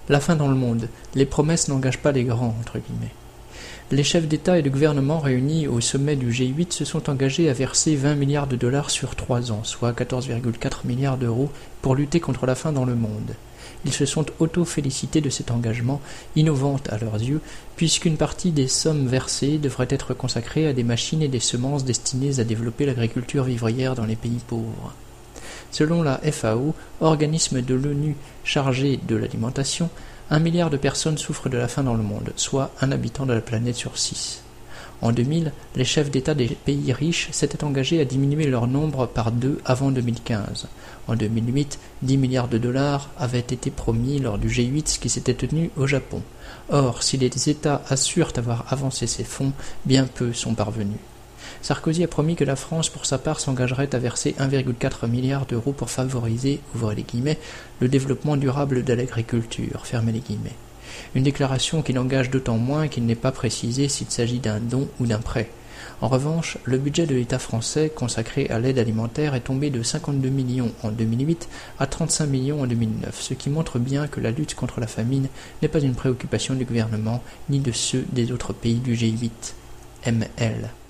La fin dans le monde. Les promesses n'engagent pas les grands, entre guillemets. Les chefs d'État et de gouvernement réunis au sommet du G8 se sont engagés à verser 20 milliards de dollars sur 3 ans, soit 14,4 milliards d'euros, pour lutter contre la faim dans le monde. Ils se sont auto-félicités de cet engagement, innovante à leurs yeux, puisqu'une partie des sommes versées devrait être consacrée à des machines et des semences destinées à développer l'agriculture vivrière dans les pays pauvres. Selon la FAO, organisme de l'ONU chargé de l'alimentation, 1 milliard de personnes souffrent de la faim dans le monde, soit un habitant de la planète sur 6. En 2000, les chefs d'État des pays riches s'étaient engagés à diminuer leur nombre par 2 avant 2015. En 2008, 10 milliards de dollars avaient été promis lors du G8 qui s'était tenu au Japon. Or, si les États assurent avoir avancé ces fonds, bien peu sont parvenus. Sarkozy a promis que la France, pour sa part, s'engagerait à verser 1,4 milliard d'euros pour favoriser, ouvrez les guillemets, le développement durable de l'agriculture, fermez les guillemets. Une déclaration qui n'engage d'autant moins qu'il n'est pas précisé s'il s'agit d'un don ou d'un prêt. En revanche, le budget de l'État français consacré à l'aide alimentaire est tombé de 52 millions en 2008 à 35 millions en 2009, ce qui montre bien que la lutte contre la famine n'est pas une préoccupation du gouvernement ni de ceux des autres pays du G8. ML.